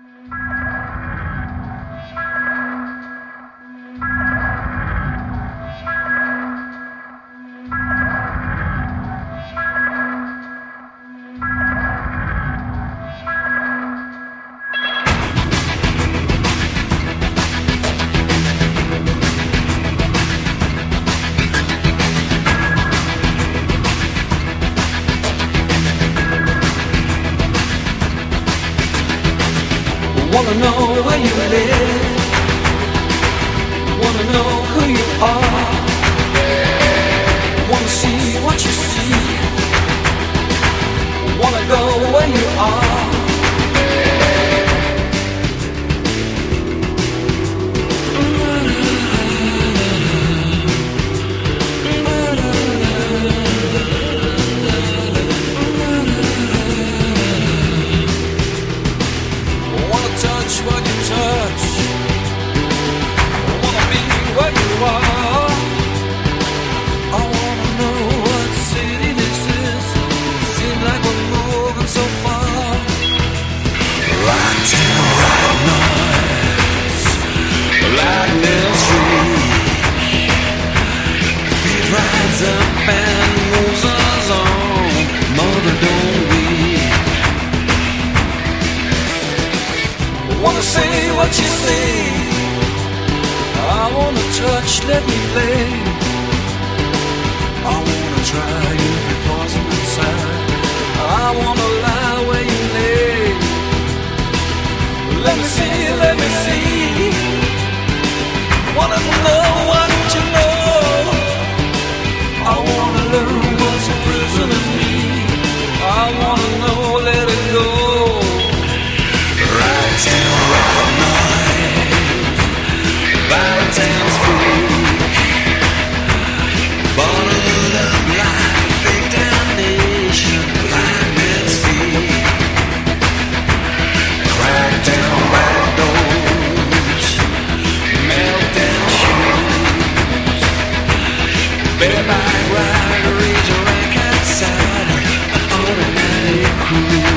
Wanna know where you live, wanna know who you are, wanna see what you see, wanna go where you are. What you touch, I wanna be where you are. I wanna know what city this is. Seems like we're moving so far. Right till right noise, lightning streak. Feet rides up and moves us on. Mother, don't weep. Wanna say what you say, I wanna touch, let me play. I wanna try every poison inside. I wanna lie where you lay. Let me see. Wanna know what you know. I wanna learn what's a prison in me. I wanna know, let it go. Right till right night, Valentine's week, bottled up like fake damnation, lightning speed, crack down back doors, meltdown shoes, bareback ride, razor rack outside, an automatic cruise.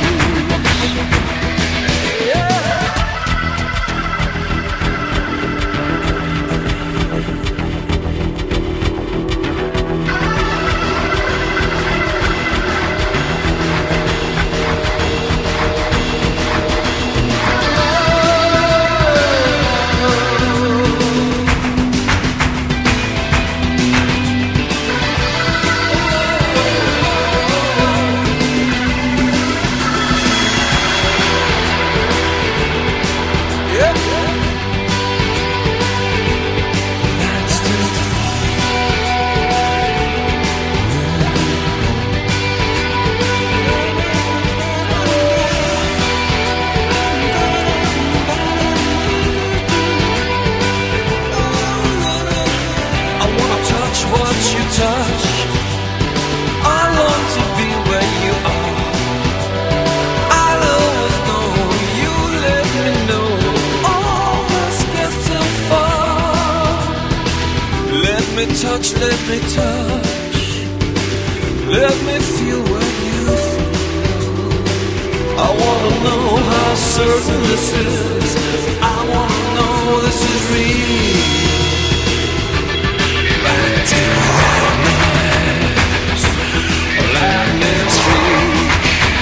Let me touch, let me feel what you feel. I wanna know how certain this is. I wanna know this is real. Right till right night, lightning streak,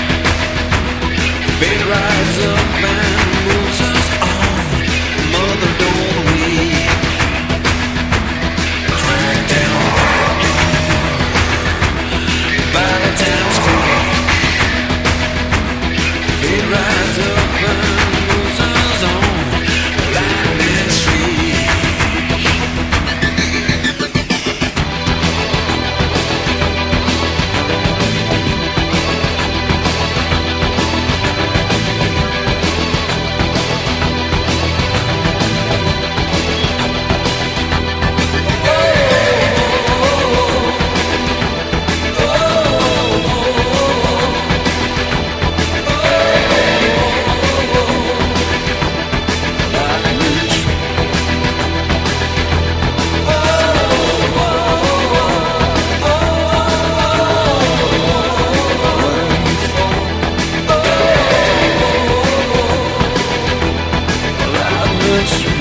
fate rides up and moves us on. Mother, don't weep. Valentine's week, it rides up and moves us on. Lightning streak. this